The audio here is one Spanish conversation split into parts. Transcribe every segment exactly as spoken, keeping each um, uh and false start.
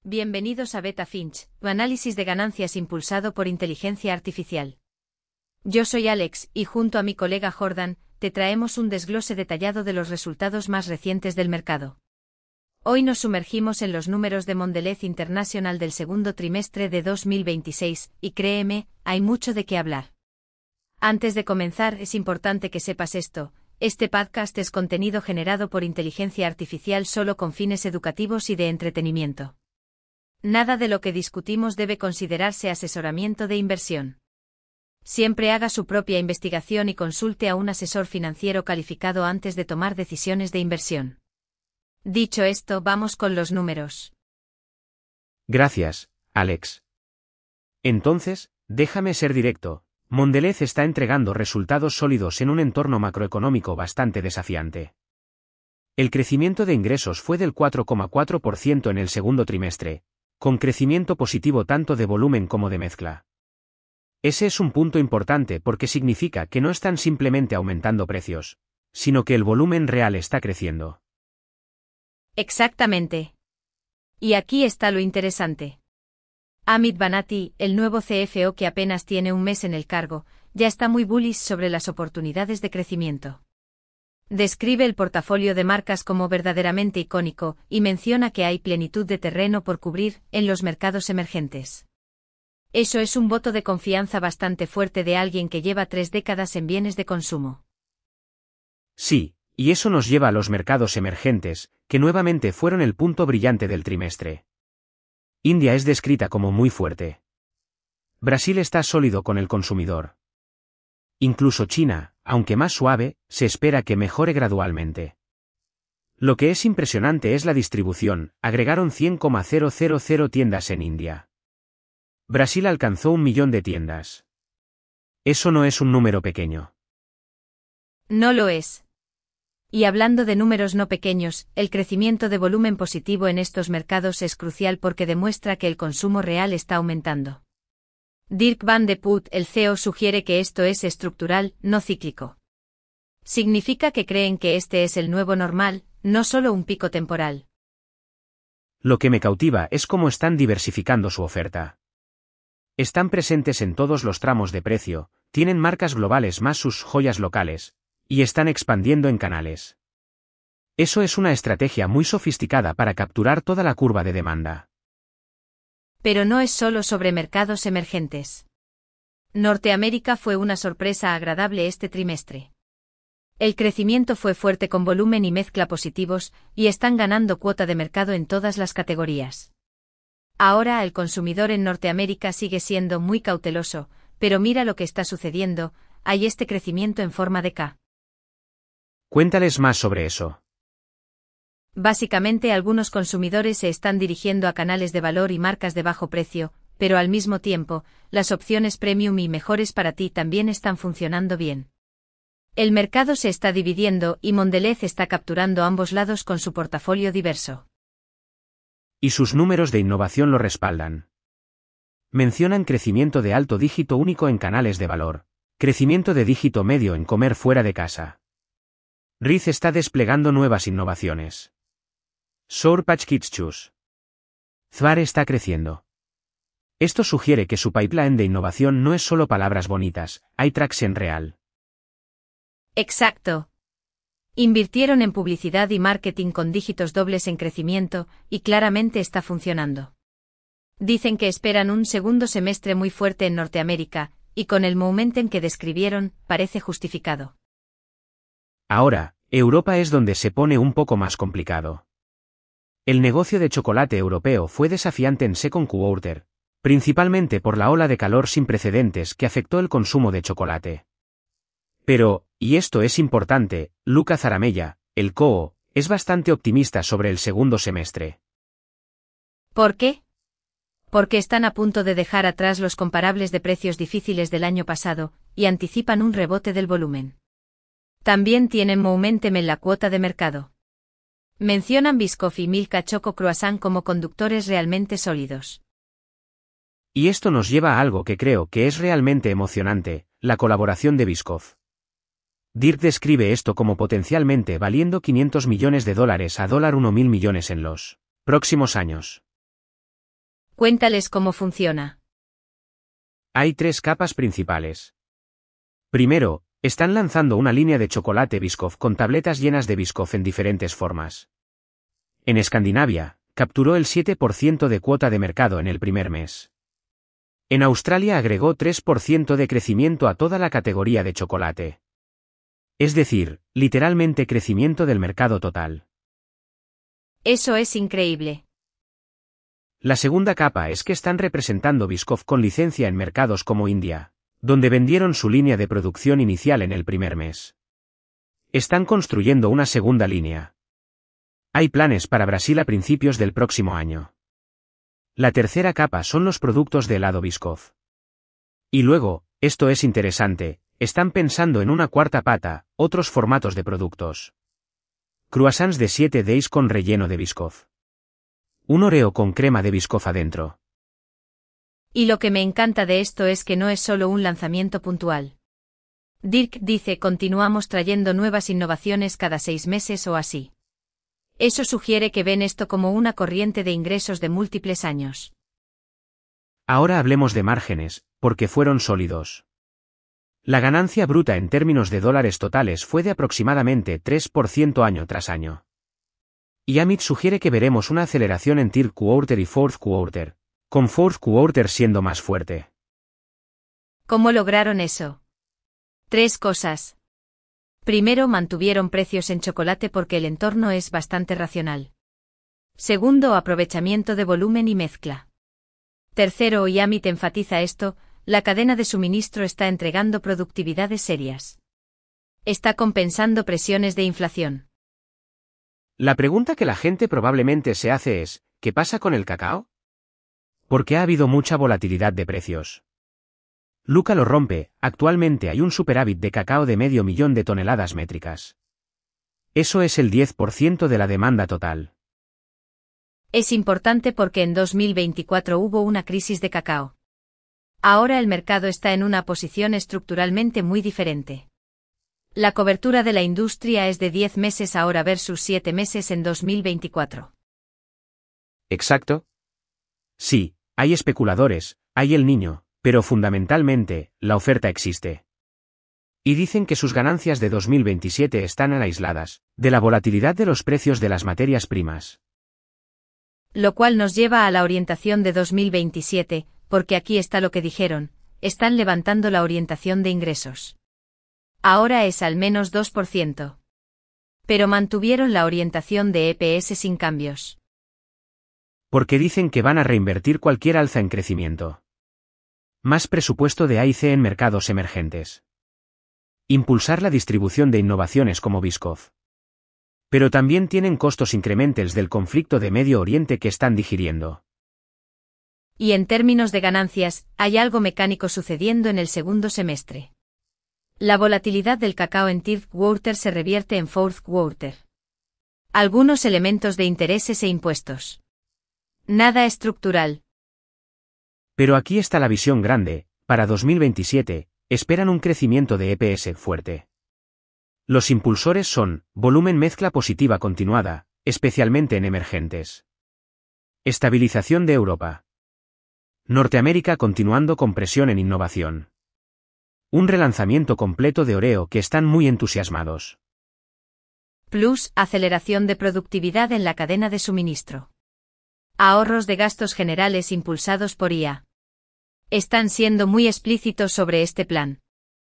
Bienvenidos a Beta Finch, tu análisis de ganancias impulsado por inteligencia artificial. Yo soy Alex y junto a mi colega Jordan, te traemos un desglose detallado de los resultados más recientes del mercado. Hoy nos sumergimos en los números de Mondelez International del segundo trimestre de dos mil veintiséis, y créeme, hay mucho de qué hablar. Antes de comenzar, es importante que sepas esto: este podcast es contenido generado por inteligencia artificial solo con fines educativos y de entretenimiento. Nada de lo que discutimos debe considerarse asesoramiento de inversión. Siempre haga su propia investigación y consulte a un asesor financiero calificado antes de tomar decisiones de inversión. Dicho esto, vamos con los números. Gracias, Alex. Entonces, déjame ser directo. Mondelez está entregando resultados sólidos en un entorno macroeconómico bastante desafiante. El crecimiento de ingresos fue del cuatro coma cuatro por ciento en el segundo trimestre, con crecimiento positivo tanto de volumen como de mezcla. Ese es un punto importante porque significa que no están simplemente aumentando precios, sino que el volumen real está creciendo. Exactamente. Y aquí está lo interesante. Amit Banati, el nuevo C F O que apenas tiene un mes en el cargo, ya está muy bullish sobre las oportunidades de crecimiento. Describe el portafolio de marcas como verdaderamente icónico y menciona que hay plenitud de terreno por cubrir en los mercados emergentes. Eso es un voto de confianza bastante fuerte de alguien que lleva tres décadas en bienes de consumo. Sí, y eso nos lleva a los mercados emergentes, que nuevamente fueron el punto brillante del trimestre. India es descrita como muy fuerte. Brasil está sólido con el consumidor. Incluso China, aunque más suave, se espera que mejore gradualmente. Lo que es impresionante es la distribución: agregaron cien mil tiendas en India. Brasil alcanzó un millón de tiendas. Eso no es un número pequeño. No lo es. Y hablando de números no pequeños, el crecimiento de volumen positivo en estos mercados es crucial porque demuestra que el consumo real está aumentando. Dirk Van de Put, el C E O, sugiere que esto es estructural, no cíclico. Significa que creen que este es el nuevo normal, no solo un pico temporal. Lo que me cautiva es cómo están diversificando su oferta. Están presentes en todos los tramos de precio, tienen marcas globales más sus joyas locales, y están expandiendo en canales. Eso es una estrategia muy sofisticada para capturar toda la curva de demanda. Pero no es solo sobre mercados emergentes. Norteamérica fue una sorpresa agradable este trimestre. El crecimiento fue fuerte con volumen y mezcla positivos, y están ganando cuota de mercado en todas las categorías. Ahora el consumidor en Norteamérica sigue siendo muy cauteloso, pero mira lo que está sucediendo: hay este crecimiento en forma de K. Cuéntales más sobre eso. Básicamente, algunos consumidores se están dirigiendo a canales de valor y marcas de bajo precio, pero al mismo tiempo, las opciones premium y mejores para ti también están funcionando bien. El mercado se está dividiendo y Mondelez está capturando ambos lados con su portafolio diverso. Y sus números de innovación lo respaldan. Mencionan crecimiento de alto dígito único en canales de valor, crecimiento de dígito medio en comer fuera de casa. Riz está desplegando nuevas innovaciones. Sour Patch Kids Chews. Zwar está creciendo. Esto sugiere que su pipeline de innovación no es solo palabras bonitas, hay tracción real. Exacto. Invirtieron en publicidad y marketing con dígitos dobles en crecimiento, y claramente está funcionando. Dicen que esperan un segundo semestre muy fuerte en Norteamérica, y con el momentum que describieron, parece justificado. Ahora, Europa es donde se pone un poco más complicado. El negocio de chocolate europeo fue desafiante en second quarter, principalmente por la ola de calor sin precedentes que afectó el consumo de chocolate. Pero, y esto es importante, Luca Zaramella, el C O O, es bastante optimista sobre el segundo semestre. ¿Por qué? Porque están a punto de dejar atrás los comparables de precios difíciles del año pasado, y anticipan un rebote del volumen. También tienen momentum en la cuota de mercado. Mencionan Biscoff y Milka Choco Croissant como conductores realmente sólidos. Y esto nos lleva a algo que creo que es realmente emocionante: la colaboración de Biscoff. Dirk describe esto como potencialmente valiendo quinientos millones de dólares a dólar uno mil millones en los próximos años. Cuéntales cómo funciona. Hay tres capas principales. Primero, están lanzando una línea de chocolate Biscoff con tabletas llenas de Biscoff en diferentes formas. En Escandinavia, capturó el siete por ciento de cuota de mercado en el primer mes. En Australia agregó tres por ciento de crecimiento a toda la categoría de chocolate. Es decir, literalmente crecimiento del mercado total. Eso es increíble. La segunda capa es que están representando Biscoff con licencia en mercados como India, donde vendieron su línea de producción inicial en el primer mes. Están construyendo una segunda línea. Hay planes para Brasil a principios del próximo año. La tercera capa son los productos de helado Biscoff. Y luego, esto es interesante, están pensando en una cuarta pata, otros formatos de productos. Croissants de siete days con relleno de Biscoff. Un Oreo con crema de Biscoff adentro. Y lo que me encanta de esto es que no es solo un lanzamiento puntual. Dirk dice continuamos trayendo nuevas innovaciones cada seis meses o así. Eso sugiere que ven esto como una corriente de ingresos de múltiples años. Ahora hablemos de márgenes, porque fueron sólidos. La ganancia bruta en términos de dólares totales fue de aproximadamente tres por ciento año tras año. Y Amit sugiere que veremos una aceleración en Third Quarter y Fourth Quarter, con Fourth Quarter siendo más fuerte. ¿Cómo lograron eso? Tres cosas. Primero, mantuvieron precios en chocolate porque el entorno es bastante racional. Segundo, aprovechamiento de volumen y mezcla. Tercero, y Amit enfatiza esto, la cadena de suministro está entregando productividades serias. Está compensando presiones de inflación. La pregunta que la gente probablemente se hace es, ¿qué pasa con el cacao? Porque ha habido mucha volatilidad de precios. Luca lo rompe, actualmente hay un superávit de cacao de medio millón de toneladas métricas. Eso es el diez por ciento de la demanda total. Es importante porque en dos mil veinticuatro hubo una crisis de cacao. Ahora el mercado está en una posición estructuralmente muy diferente. La cobertura de la industria es de diez meses ahora versus siete meses en dos mil veinticuatro. ¿Exacto? Sí, hay especuladores, hay el niño, pero fundamentalmente, la oferta existe. Y dicen que sus ganancias de dos mil veintisiete están aisladas de la volatilidad de los precios de las materias primas. Lo cual nos lleva a la orientación de dos mil veintisiete, porque aquí está lo que dijeron, están levantando la orientación de ingresos. Ahora es al menos dos por ciento. Pero mantuvieron la orientación de E P S sin cambios. Porque dicen que van a reinvertir cualquier alza en crecimiento. Más presupuesto de A y C en mercados emergentes. Impulsar la distribución de innovaciones como Biscoff. Pero también tienen costos incrementales del conflicto de Medio Oriente que están digiriendo. Y en términos de ganancias, hay algo mecánico sucediendo en el segundo semestre. La volatilidad del cacao en Third Quarter se revierte en Fourth Quarter. Algunos elementos de intereses e impuestos. Nada estructural. Pero aquí está la visión grande, para dos mil veintisiete, esperan un crecimiento de E P S fuerte. Los impulsores son, volumen mezcla positiva continuada, especialmente en emergentes. Estabilización de Europa. Norteamérica continuando con presión en innovación. Un relanzamiento completo de Oreo que están muy entusiasmados. Plus, aceleración de productividad en la cadena de suministro. Ahorros de gastos generales impulsados por I A. Están siendo muy explícitos sobre este plan.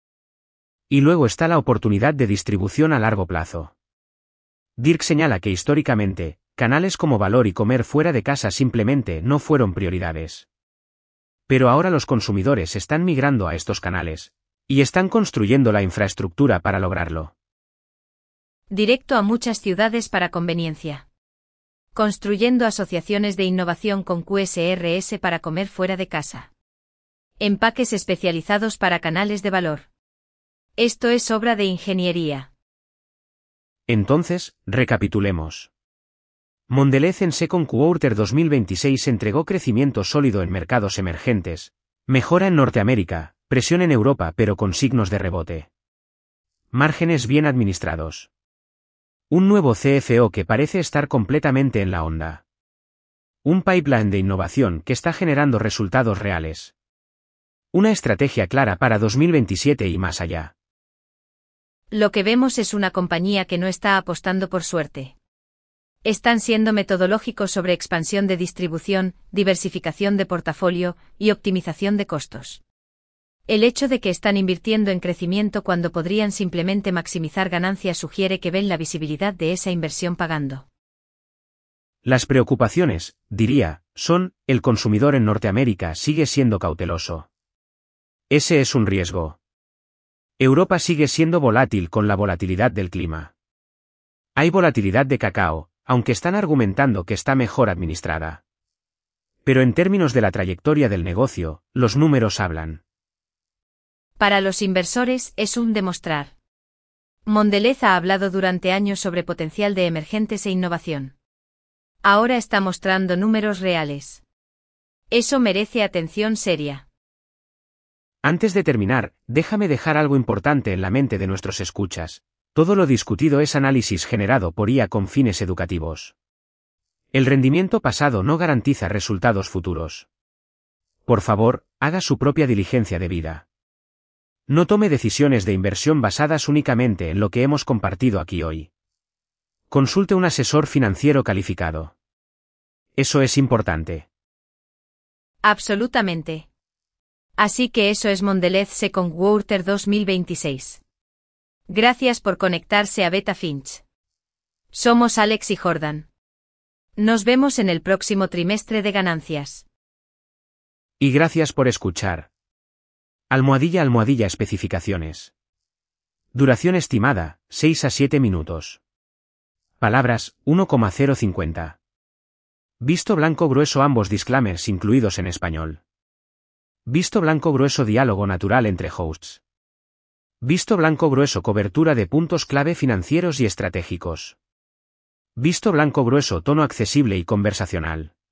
Y luego está la oportunidad de distribución a largo plazo. Dirk señala que históricamente, canales como Valor y comer fuera de casa simplemente no fueron prioridades. Pero ahora los consumidores están migrando a estos canales. Y están construyendo la infraestructura para lograrlo. Directo a muchas ciudades para conveniencia. Construyendo asociaciones de innovación con Q S R S para comer fuera de casa. Empaques especializados para canales de valor. Esto es obra de ingeniería. Entonces, recapitulemos. Mondelez en Second Quarter dos mil veintiséis entregó crecimiento sólido en mercados emergentes, mejora en Norteamérica, presión en Europa pero con signos de rebote. Márgenes bien administrados. Un nuevo C F O que parece estar completamente en la onda. Un pipeline de innovación que está generando resultados reales. Una estrategia clara para dos mil veintisiete y más allá. Lo que vemos es una compañía que no está apostando por suerte. Están siendo metodológicos sobre expansión de distribución, diversificación de portafolio y optimización de costos. El hecho de que están invirtiendo en crecimiento cuando podrían simplemente maximizar ganancias sugiere que ven la visibilidad de esa inversión pagando. Las preocupaciones, diría, son, el consumidor en Norteamérica sigue siendo cauteloso. Ese es un riesgo. Europa sigue siendo volátil con la volatilidad del clima. Hay volatilidad de cacao, aunque están argumentando que está mejor administrada. Pero en términos de la trayectoria del negocio, los números hablan. Para los inversores es un demostrar. Mondelez ha hablado durante años sobre potencial de emergentes e innovación. Ahora está mostrando números reales. Eso merece atención seria. Antes de terminar, déjame dejar algo importante en la mente de nuestros escuchas. Todo lo discutido es análisis generado por I A con fines educativos. El rendimiento pasado no garantiza resultados futuros. Por favor, haga su propia diligencia debida. No tome decisiones de inversión basadas únicamente en lo que hemos compartido aquí hoy. Consulte un asesor financiero calificado. Eso es importante. Absolutamente. Así que eso es Mondelez Second Quarter dos mil veintiséis. Gracias por conectarse a Beta Finch. Somos Alex y Jordan. Nos vemos en el próximo trimestre de ganancias. Y gracias por escuchar. Almohadilla almohadilla especificaciones. Duración estimada, seis a siete minutos. Palabras, uno coma cero cincuenta. Visto blanco grueso ambos disclaimers incluidos en español. Visto blanco grueso diálogo natural entre hosts. Visto blanco grueso cobertura de puntos clave financieros y estratégicos. Visto blanco grueso tono accesible y conversacional.